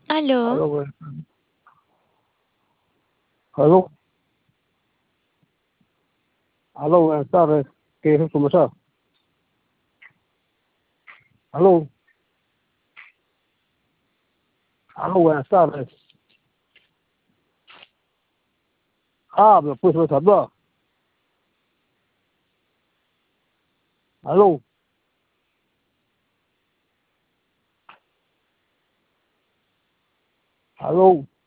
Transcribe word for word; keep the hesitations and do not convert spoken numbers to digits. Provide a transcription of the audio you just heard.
Aló, Aló, buenas tardes. Aló, aló, buenas tardes. ¿Qué es cómo está? Aló, aló, buenas tardes. Ah, me puse a hablar. Aló, aló.